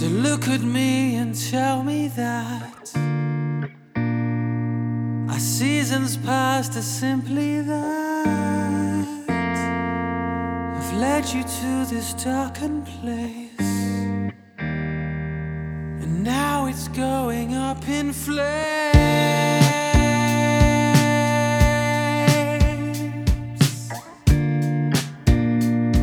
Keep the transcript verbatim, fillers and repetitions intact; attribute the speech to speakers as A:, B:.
A: So look at me and tell me that our seasons past are simply that I've led you to this darkened place, and now it's going up in flames.